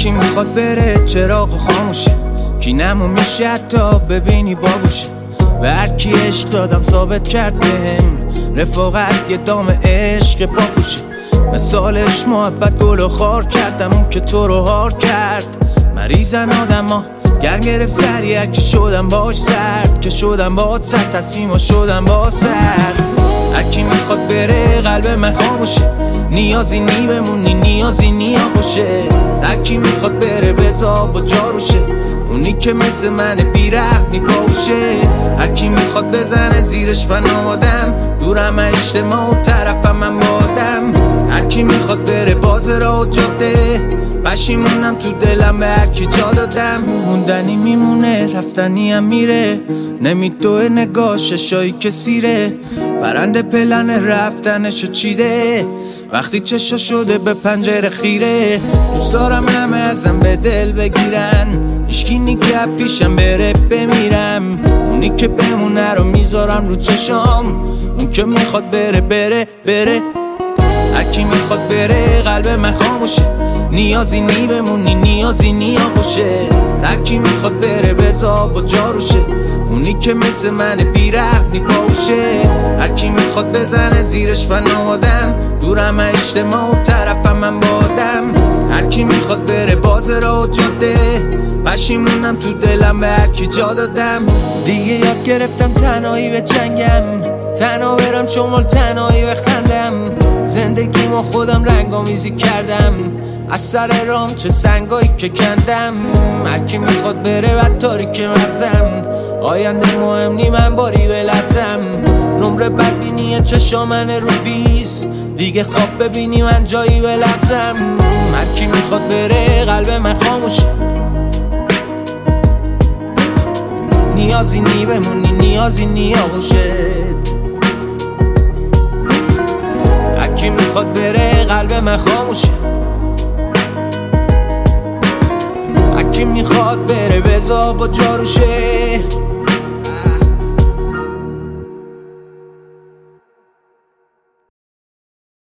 هرکی میخواد بره چراغ خاموشه، کی نمو میشه حتی ببینی باگوشه. به هرکی عشق دادم ثابت کرد بهم رفاقت یه دام عشق باگوشه. مثالش محبت گل و خار کردم اون که تو رو هار کرد. مریضن آدم ها گرم گرفت سریع که شدم باش سرد، که شدم باش سرد تصمیم ها شدم با سرد. هرکی میخواد بره قلب من خاموشه، نیازی نی بمونی نیازی نیا باشه. هرکی میخواد بره بزا با جاروشه، اونی که مثل من بیرحمی باشه. هرکی میخواد بزنه زیرش فنادم، دورم اجتماع و طرفم من بادم. هرکی میخواد بره باز را جاده، پشیمونم تو دلم به هرکی جا دادم. موندنی میمونه رفتنی هم میره، نمیدوه نگاه ششایی که سیره. پرنده پلن رفتنشو چیده وقتی چشا شده به پنجره خیره. دوست دارم همه ازم به دل بگیرن، هیچکی نیگه پیشم بره بمیرم. اونی که بمونه رو میذارم رو چشام، اون که میخواد بره بره بره. هرکی میخواد بره قلب من خاموشه، نیازی نی بمونی نیازی نیا باشه. هرکی میخواد بره بزا با جاروشه، اونی که مثل من بیرحمی باشه. هرکی میخواد بزنه زیرش فنادم، دورم اجتماع و طرفم من بادم. هرکی میخواد بره باز را جاده، پشیمونم تو دلم به هرکی جا دادم. دیگه یاد گرفتم تنهایی به جنگم، تنها برم شمال تنهایی بخندم. زندگیمو خودم رنگامیزی کردم، از سر رام چه سنگایی که کندم. هرکی میخواد بره و تاریک مغزم، آینده مهم نی من باری بلرزم. نمره بدبینی چشامن رو 20 دیگه خواب ببینی من جایی بلرزم. هرکی میخواد بره قلب من خاموشه، نیازی نی بمونی نیازی نیا باشه. هرکی میخواد بره قلب من خاموشه، هرکی میخواد بره بزا با جاروشه.